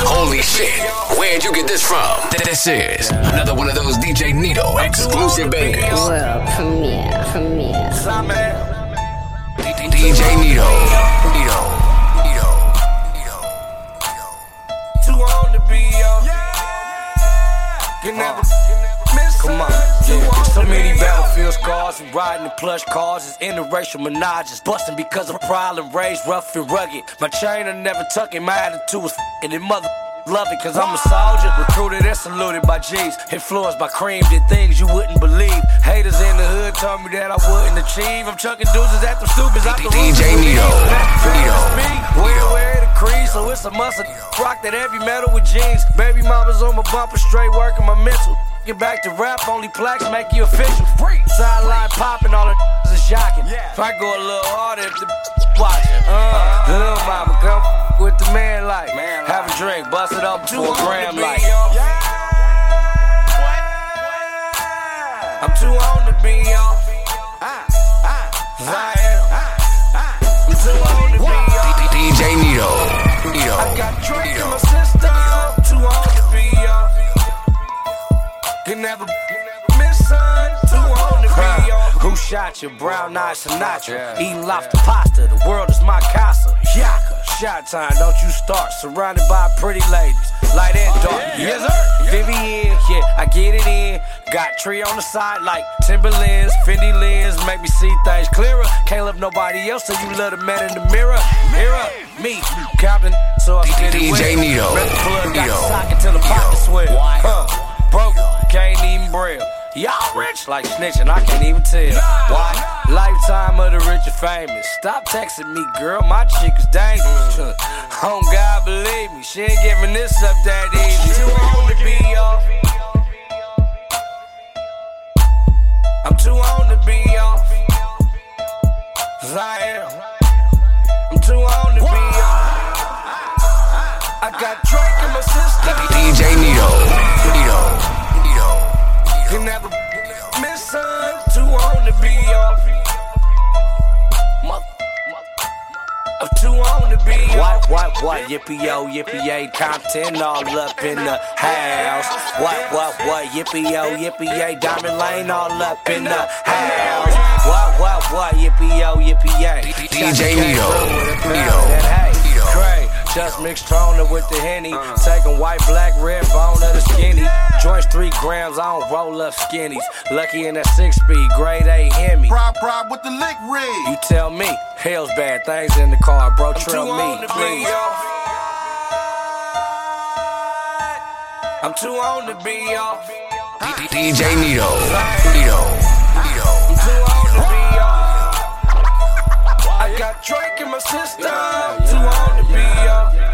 Holy shit, where'd you get this from? This is another one of those DJ Nito exclusive bangers. World premiere. DJ Nito. Too on to be you never miss. Come on, yeah. So many battlefield scars and riding in plush cars. It's interracial menages, busting because of problem. Raised rough and rugged. My chain I never tuck it. My attitude was f***ing and mother love it, cause I'm a soldier. Recruited and saluted by G's. Influenced by cream, did things you wouldn't believe. Haters in the hood told me that I wouldn't achieve. I'm chucking deuces at them stupids out the DJ Nito. Wear the crease, so it's a must. Rock that heavy metal with jeans. Baby mama's on my bumper, straight working my mental. Get back to rap, only plaques make you official. Sideline popping, all the is shocking. If I go a little harder, if the watching. Little mama, come with the man like. Have a drink, bust it up to a gram like. I'm too on to be off. I am. I'm too on to be off. DJ Nito. I got drink in my system. Too on to be off. Can never miss son. Too on to be off. Who shot you? Brown Eyed Sinatra. Eating lobster pasta. The world is my casa. Yaka. Shot time, don't you start. Surrounded by pretty ladies, light and dark. Yes, sir. Vivian, yeah, I get it in. Got tree on the side like Timberlands, Fendi lens, make me see things clearer. Can't love nobody else, so you love the man in the mirror. Me, Captain, so I get it with. DJ Nito. Got the socket till the pocket swell. Broke, can't even braille. Y'all rich like snitching, I can't even tell. Why? Lifetime of the rich and famous. Stop texting me, girl, my chick is dangerous. Oh God, believe me, she ain't giving this up that easy. Too on to be off. I'm too on to be off. Cause I am. I'm too on to be off. I got Drake in my system. DJ Nito. You never miss son. Too on to be off. I'm too on to be off. What, yippee-yo, yippee-yay, Compton all up in the house. What, yippee-yo, yippee-yay, Diamond Lane all up in the house. What, yippee-yo, yippee-yay. DJ Nito. Cray, just mixed toner with the Henny. Taking white, black, red bone of the skinny. Joints 3 grams, I don't roll up skinnies. Lucky in that 6-speed, grade A Hemi. Prop with the lick rig. You tell me, hell's bad things in the car, bro. Trail me, please. I'm too on to be off. DJ Nito. I'm too on to be off. I got Drake in my system. Too on to be off.